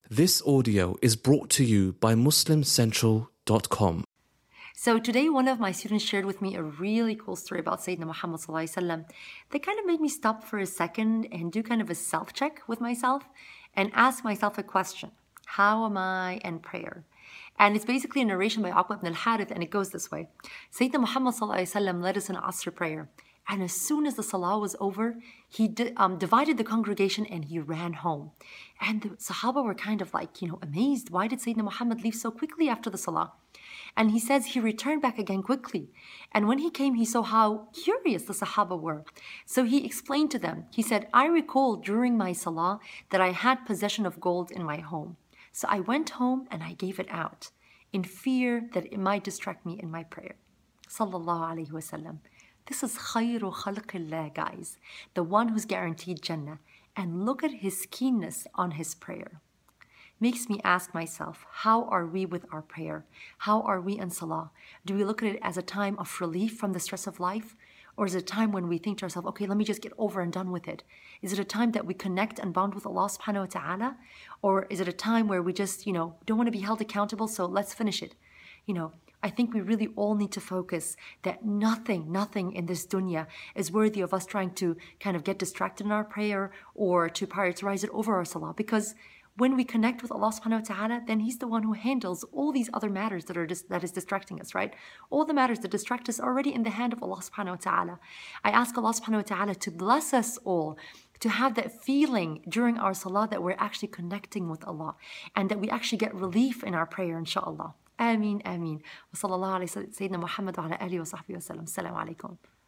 This audio is brought to you by MuslimCentral.com. So today, one of my students shared with me a really cool story about Sayyidina Muhammad Sallallahu Alaihi Wasallam that kind of made me stop for a second and do kind of a self-check with myself and ask myself a question. How am I in prayer? And it's basically a narration by Uqba ibn al-Harith, and it goes this way. Sayyidina Muhammad Sallallahu Alaihi Wasallam led us in Asr prayer. And as soon as the salah was over, he divided the congregation and he ran home. And the Sahaba were kind of like, amazed. Why did Sayyidina Muhammad leave so quickly after the salah? And he says he returned back again quickly. And when he came, he saw how curious the Sahaba were. So he explained to them. He said, I recall during my salah that I had possession of gold in my home. So I went home and I gave it out in fear that it might distract me in my prayer. Sallallahu Alaihi Wasallam. This is khayru khalqillah, guys, the one who's guaranteed Jannah. And look at his keenness on his prayer. Makes me ask myself, how are we with our prayer? How are we in salah? Do we look at it as a time of relief from the stress of life? Or is it a time when we think to ourselves, okay, let me just get over and done with it? Is it a time that we connect and bond with Allah subhanahu wa ta'ala? Or is it a time where we just, don't want to be held accountable, so let's finish it? I think we really all need to focus that nothing in this dunya is worthy of us trying to kind of get distracted in our prayer or to prioritize it over our salah. Because when we connect with Allah subhanahu wa ta'ala, then He's the one who handles all these other matters that is distracting us, right? All the matters that distract us are already in the hand of Allah subhanahu wa ta'ala. I ask Allah subhanahu wa ta'ala to bless us all, to have that feeling during our salah that we're actually connecting with Allah and that we actually get relief in our prayer, inshaAllah. آمين آمين وصلى الله على سيدنا محمد وعلى آله وصحبه وسلم. السلام عليكم.